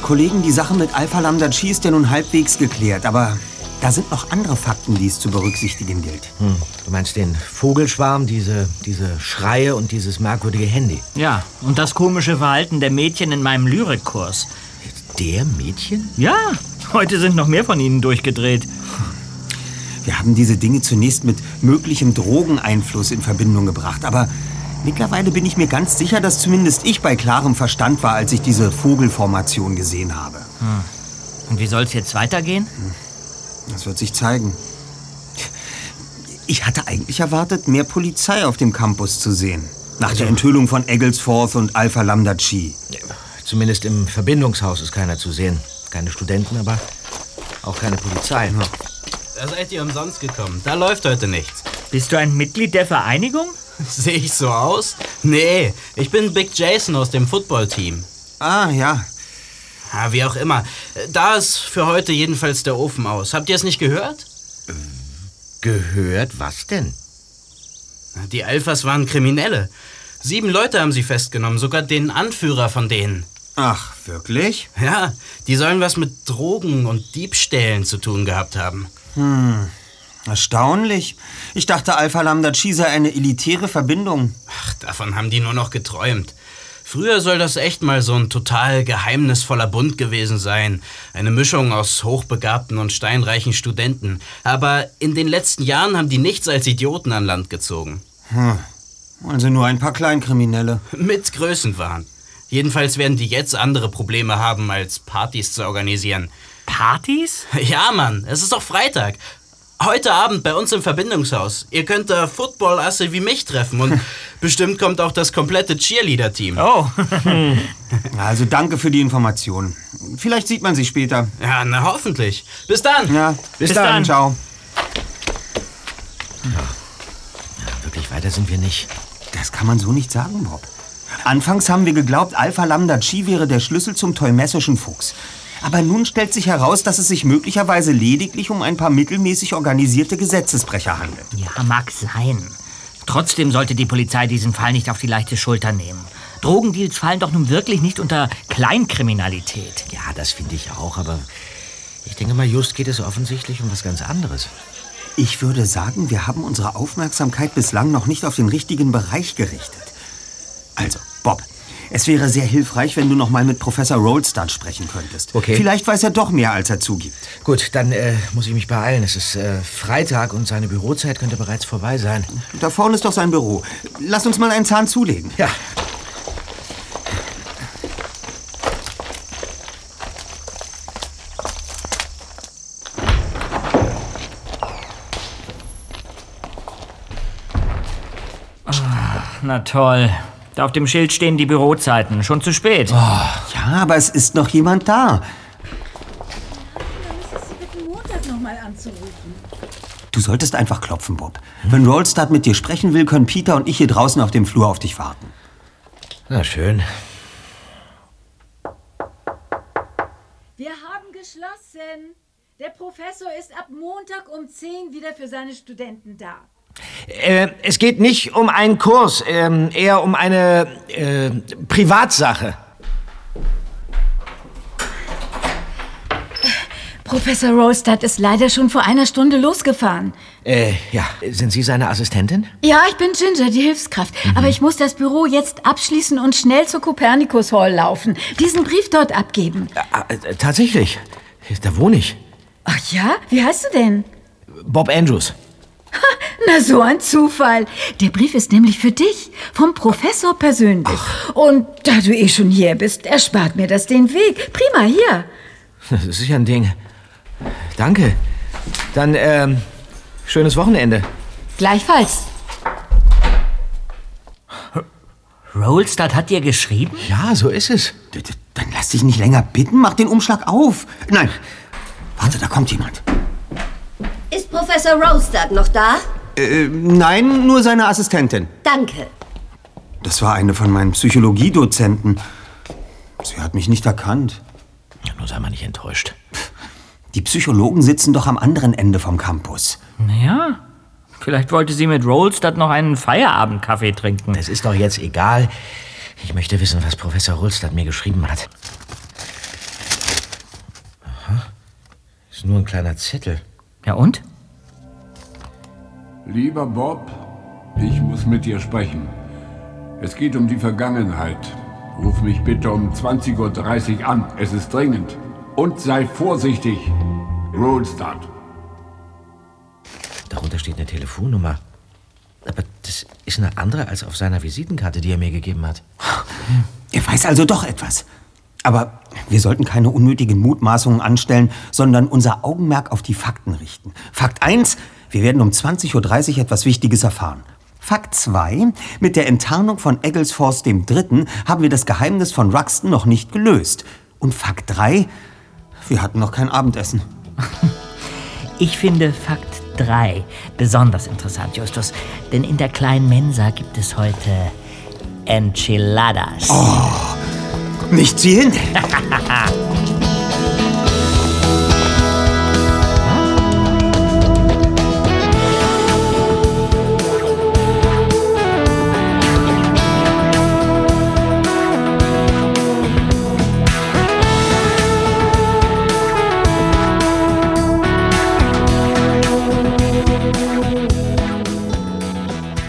Kollegen, die Sache mit Alpha Lambda Chi ist ja nun halbwegs geklärt, aber da sind noch andere Fakten, die es zu berücksichtigen gilt. Du meinst den Vogelschwarm, diese Schreie und dieses merkwürdige Handy? Ja, und das komische Verhalten der Mädchen in meinem Lyrikkurs. Der Mädchen? Ja, heute sind noch mehr von ihnen durchgedreht. Wir haben diese Dinge zunächst mit möglichem Drogeneinfluss in Verbindung gebracht, aber mittlerweile bin ich mir ganz sicher, dass zumindest ich bei klarem Verstand war, als ich diese Vogelformation gesehen habe. Und wie soll es jetzt weitergehen? Das wird sich zeigen. Ich hatte eigentlich erwartet, mehr Polizei auf dem Campus zu sehen. Nach der Enthüllung von Egglesforth und Alpha Lambda Chi. Zumindest im Verbindungshaus ist keiner zu sehen. Keine Studenten, aber auch keine Polizei. Da seid ihr umsonst gekommen. Da läuft heute nichts. Bist du ein Mitglied der Vereinigung? Sehe ich so aus? Nee, ich bin Big Jason aus dem Footballteam. Ah, ja. Wie auch immer. Da ist für heute jedenfalls der Ofen aus. Habt ihr es nicht gehört? Gehört? Was denn? Die Alphas waren Kriminelle. 7 Leute haben sie festgenommen, sogar den Anführer von denen. Ach, wirklich? Ja, die sollen was mit Drogen und Diebstählen zu tun gehabt haben. Erstaunlich. Ich dachte, Alpha Lambda Chi sei eine elitäre Verbindung. Ach, davon haben die nur noch geträumt. Früher soll das echt mal so ein total geheimnisvoller Bund gewesen sein. Eine Mischung aus hochbegabten und steinreichen Studenten. Aber in den letzten Jahren haben die nichts als Idioten an Land gezogen. Also nur ein paar Kleinkriminelle. Mit Größenwahn. Jedenfalls werden die jetzt andere Probleme haben, als Partys zu organisieren. Partys? Ja, Mann, es ist doch Freitag. Heute Abend bei uns im Verbindungshaus. Ihr könnt da Football-Asse wie mich treffen und bestimmt kommt auch das komplette Cheerleader-Team. Oh. Also danke für die Information. Vielleicht sieht man sich später. Ja, na hoffentlich. Bis dann. Ja, bis dann. Ciao. Ja, wirklich weiter sind wir nicht. Das kann man so nicht sagen, Bob. Anfangs haben wir geglaubt, Alpha Lambda Chi wäre der Schlüssel zum tollmessischen Fuchs. Aber nun stellt sich heraus, dass es sich möglicherweise lediglich um ein paar mittelmäßig organisierte Gesetzesbrecher handelt. Ja, mag sein. Trotzdem sollte die Polizei diesen Fall nicht auf die leichte Schulter nehmen. Drogendeals fallen doch nun wirklich nicht unter Kleinkriminalität. Ja, das finde ich auch, aber ich denke mal, just geht es offensichtlich um was ganz anderes. Ich würde sagen, wir haben unsere Aufmerksamkeit bislang noch nicht auf den richtigen Bereich gerichtet. Also, Bob, es wäre sehr hilfreich, wenn du noch mal mit Professor Rolstad sprechen könntest. Okay. Vielleicht weiß er doch mehr, als er zugibt. Gut, dann muss ich mich beeilen. Es ist Freitag und seine Bürozeit könnte bereits vorbei sein. Da vorne ist doch sein Büro. Lass uns mal einen Zahn zulegen. Ja. Na toll. Da auf dem Schild stehen die Bürozeiten. Schon zu spät. Ja, aber es ist noch jemand da. Dann ist es bitte Montag nochmal anzurufen. Du solltest einfach klopfen, Bob. Wenn Rolstad mit dir sprechen will, können Peter und ich hier draußen auf dem Flur auf dich warten. Na schön. Wir haben geschlossen. Der Professor ist ab Montag um 10 wieder für seine Studenten da. Es geht nicht um einen Kurs, eher um eine Privatsache. Professor Rolstad ist leider schon vor einer Stunde losgefahren. Ja, sind Sie seine Assistentin? Ja, ich bin Ginger, die Hilfskraft. Aber ich muss das Büro jetzt abschließen und schnell zur Copernicus Hall laufen. Diesen Brief dort abgeben. Tatsächlich. Da wohne ich. Ach ja? Wie heißt du denn? Bob Andrews. Na, so ein Zufall. Der Brief ist nämlich für dich, vom Professor persönlich. Ach. Und da du eh schon hier bist, erspart mir das den Weg. Prima, hier. Das ist sicher ein Ding. Danke. Dann, schönes Wochenende. Gleichfalls. Rolstad hat dir geschrieben? Ja, so ist es. Dann lass dich nicht länger bitten, mach den Umschlag auf. Nein, warte, da kommt jemand. Ist Professor Rolstad noch da? Nein, nur seine Assistentin. Danke. Das war eine von meinen Psychologiedozenten. Sie hat mich nicht erkannt. Ja, nur sei mal nicht enttäuscht. Die Psychologen sitzen doch am anderen Ende vom Campus. Naja, vielleicht wollte sie mit Rolstad noch einen Feierabendkaffee trinken. Das ist doch jetzt egal. Ich möchte wissen, was Professor Rolstad mir geschrieben hat. Ist nur ein kleiner Zettel. Ja und? Lieber Bob, ich muss mit dir sprechen. Es geht um die Vergangenheit. Ruf mich bitte um 20:30 Uhr an. Es ist dringend. Und sei vorsichtig. Rolstad. Darunter steht eine Telefonnummer. Aber das ist eine andere als auf seiner Visitenkarte, die er mir gegeben hat. Er weiß also doch etwas. Aber wir sollten keine unnötigen Mutmaßungen anstellen, sondern unser Augenmerk auf die Fakten richten. Fakt 1, wir werden um 20:30 Uhr etwas Wichtiges erfahren. Fakt 2, mit der Enttarnung von Egglesforth III. Haben wir das Geheimnis von Ruxton noch nicht gelöst. Und Fakt 3, wir hatten noch kein Abendessen. Ich finde Fakt 3 besonders interessant, Justus. Denn in der kleinen Mensa gibt es heute Enchiladas. Oh, nicht sie hin!